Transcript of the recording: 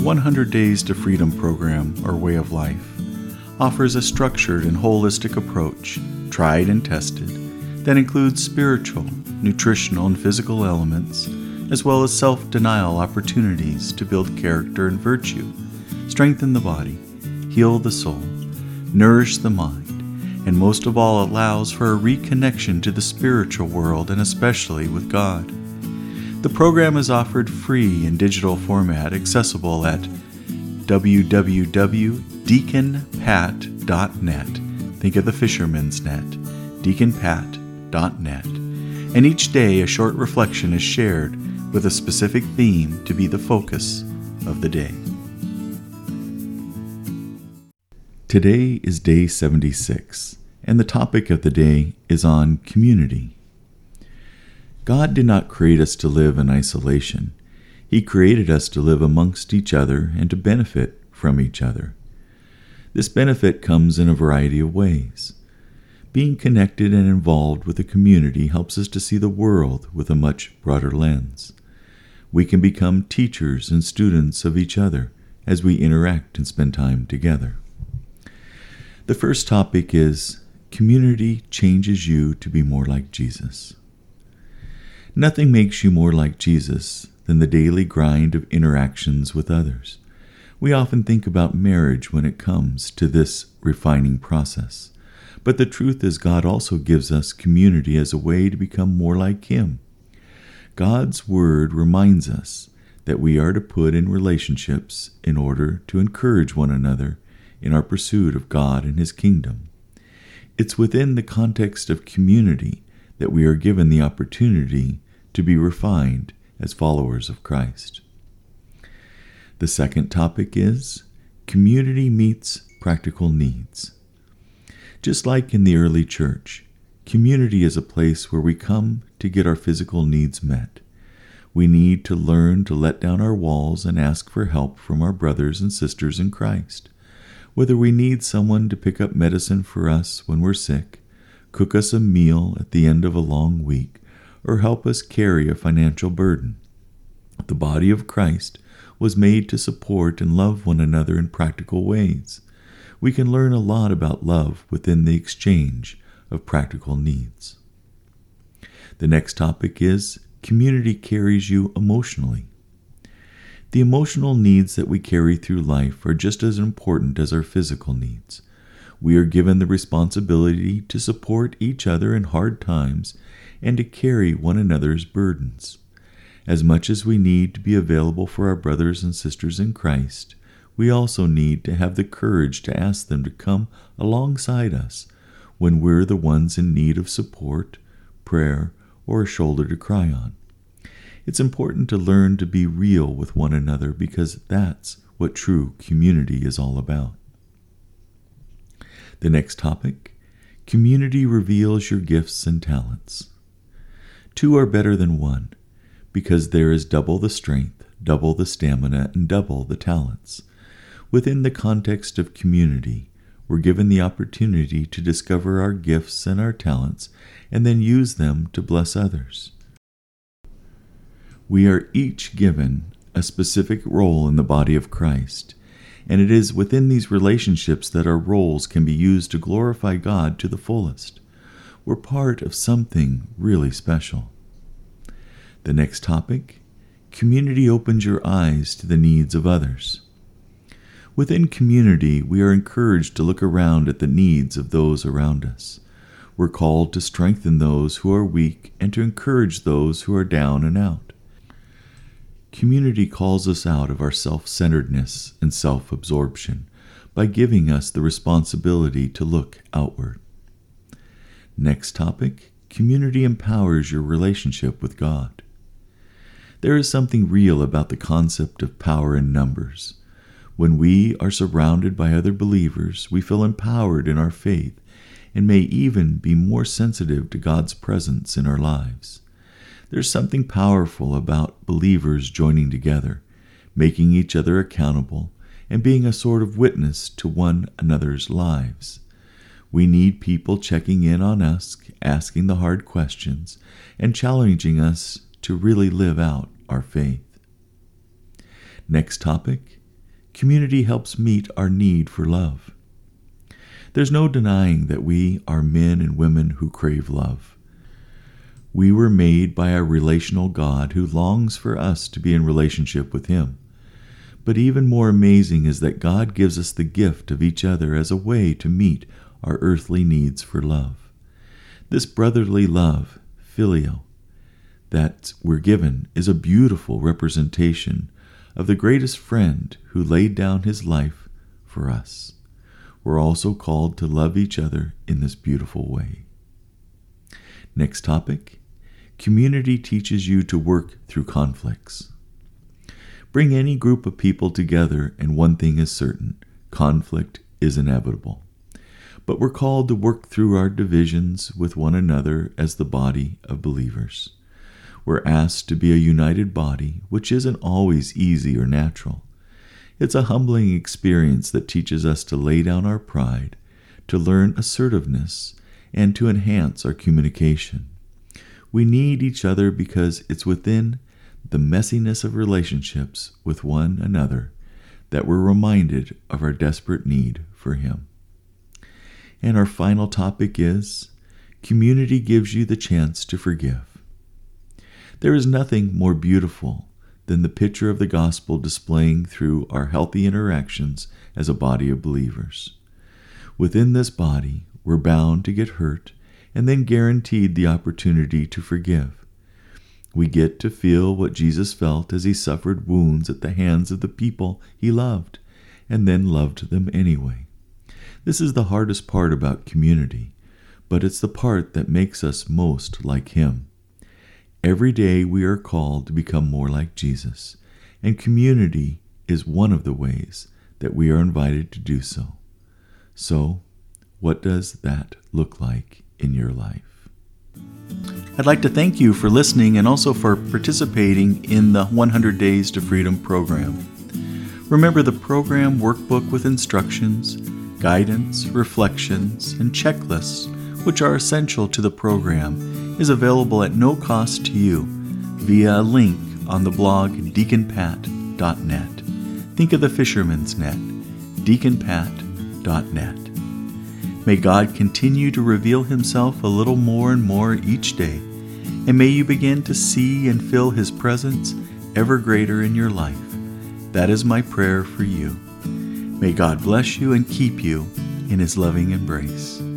100 Days to Freedom program, or way of life, offers a structured and holistic approach, tried and tested, that includes spiritual, nutritional, and physical elements, as well as self-denial opportunities to build character and virtue, strengthen the body, heal the soul, nourish the mind, and most of all allows for a reconnection to the spiritual world and especially with God. The program is offered free in digital format, accessible at www.deaconpat.net. Think of the fisherman's net, deaconpat.net. And each day a short reflection is shared with a specific theme to be the focus of the day. Today is day 76, and the topic of the day is on community. God did not create us to live in isolation. He created us to live amongst each other and to benefit from each other. This benefit comes in a variety of ways. Being connected and involved with a community helps us to see the world with a much broader lens. We can become teachers and students of each other as we interact and spend time together. The first topic is community changes you to be more like Jesus. Nothing makes you more like Jesus than the daily grind of interactions with others. We often think about marriage when it comes to this refining process. But the truth is, God also gives us community as a way to become more like Him. God's Word reminds us that we are to put in relationships in order to encourage one another in our pursuit of God and His kingdom. It's within the context of community that we are given the opportunity to be refined as followers of Christ. The second topic is community meets practical needs. Just like in the early church, community is a place where we come to get our physical needs met. We need to learn to let down our walls and ask for help from our brothers and sisters in Christ. Whether we need someone to pick up medicine for us when we're sick, cook us a meal at the end of a long week, or help us carry a financial burden. The body of Christ was made to support and love one another in practical ways. We can learn a lot about love within the exchange of practical needs. The next topic is community carries you emotionally. The emotional needs that we carry through life are just as important as our physical needs. We are given the responsibility to support each other in hard times and to carry one another's burdens. As much as we need to be available for our brothers and sisters in Christ, we also need to have the courage to ask them to come alongside us when we're the ones in need of support, prayer, or a shoulder to cry on. It's important to learn to be real with one another because that's what true community is all about. The next topic, community reveals your gifts and talents. Two are better than one because there is double the strength, double the stamina, and double the talents. Within the context of community, we're given the opportunity to discover our gifts and our talents and then use them to bless others. We are each given a specific role in the body of Christ, and it is within these relationships that our roles can be used to glorify God to the fullest. We're part of something really special. The next topic, community opens your eyes to the needs of others. Within community, we are encouraged to look around at the needs of those around us. We're called to strengthen those who are weak and to encourage those who are down and out. Community calls us out of our self-centeredness and self-absorption by giving us the responsibility to look outward. Next topic, community empowers your relationship with God. There is something real about the concept of power in numbers. When we are surrounded by other believers, we feel empowered in our faith and may even be more sensitive to God's presence in our lives. There's something powerful about believers joining together, making each other accountable, and being a sort of witness to one another's lives. We need people checking in on us, asking the hard questions, and challenging us to really live out our faith. Next topic, Community helps meet our need for love. There's no denying that we are men and women who crave love. We were made by a relational God who longs for us to be in relationship with Him. But even more amazing is that God gives us the gift of each other as a way to meet our earthly needs for love. This brotherly love, phileo, that we're given is a beautiful representation of the greatest friend who laid down his life for us. We're also called to love each other in this beautiful way. Next topic, community teaches you to work through conflicts. Bring any group of people together and one thing is certain, conflict is inevitable. But we're called to work through our divisions with one another as the body of believers. We're asked to be a united body, which isn't always easy or natural. It's a humbling experience that teaches us to lay down our pride, to learn assertiveness, and to enhance our communication. We need each other because it's within the messiness of relationships with one another that we're reminded of our desperate need for Him. And our final topic is, community gives you the chance to forgive. There is nothing more beautiful than the picture of the gospel displaying through our healthy interactions as a body of believers. Within this body, we're bound to get hurt and then guaranteed the opportunity to forgive. We get to feel what Jesus felt as He suffered wounds at the hands of the people He loved, and then loved them anyway. This is the hardest part about community, but it's the part that makes us most like Him. Every day we are called to become more like Jesus, and community is one of the ways that we are invited to do so. So, what does that look like in your life? I'd like to thank you for listening and also for participating in the 100 Days to Freedom program. Remember, the program workbook with instructions, guidance, reflections, and checklists, which are essential to the program, is available at no cost to you via a link on the blog deaconpat.net. Think of the fisherman's net, deaconpat.net. May God continue to reveal Himself a little more and more each day, and may you begin to see and feel His presence ever greater in your life. That is my prayer for you. May God bless you and keep you in His loving embrace.